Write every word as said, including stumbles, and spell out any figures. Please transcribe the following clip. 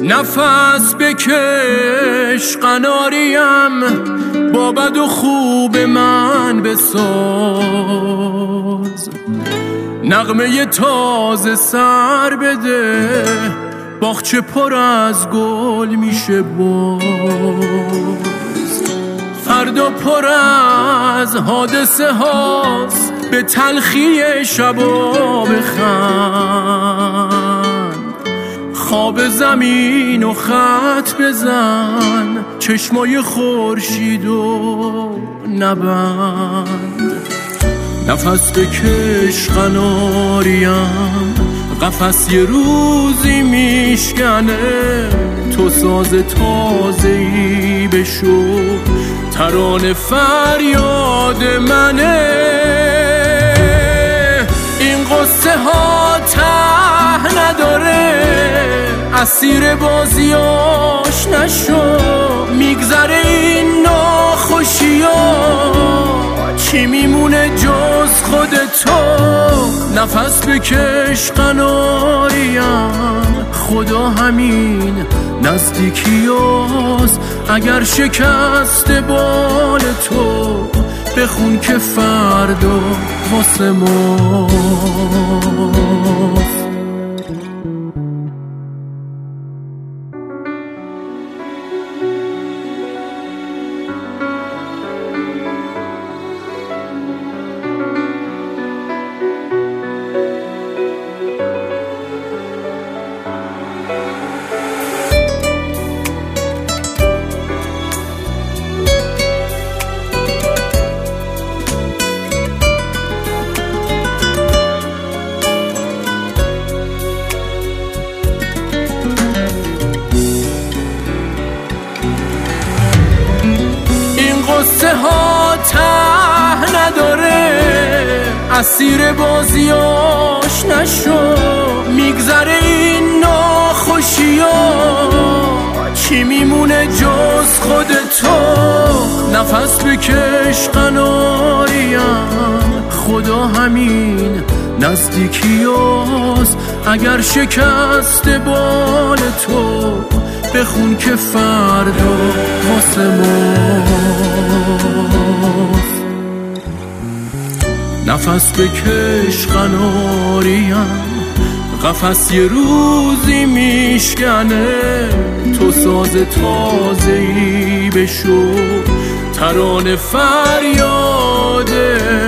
نفس بکش قناریم، با بد و خوب من بساز. نغمه تازه سر بده، باغچه پر از گل میشه باز. فردا پر از حادثه هاست، به تلخی شبا بخند. خواب زمین و خط بزن، چشمای خورشیدو نبند. نفس بکش قناریم، قفس یه روزی میشکنه. تو ساز تازه‌ای بشو، ترانه فریاد منه. این قصه ها ته نداره، اسیر بازیاش نشو. میگذره این ناخوشی‌ها، چی میمونه جز خود تو؟ نفس بکش قناریم، خدا همین نزدیکیاست. اگر شکست بال تو، بخون که فردا واسه ماست. قصه ها ته نداره، اسیر بازیاش نشو. میگذره این ناخوشی‌ها، چی میمونه جز خود تو؟ نفس بکش قناریم، خدا همین نزدیکیاست. اگر شکست بال تو، بخون که فردا واسه ماست. نفس بکش قناریم، قفس یه روزی میشکنه. تو ساز تازه‌ای بشو، ترانه فریاد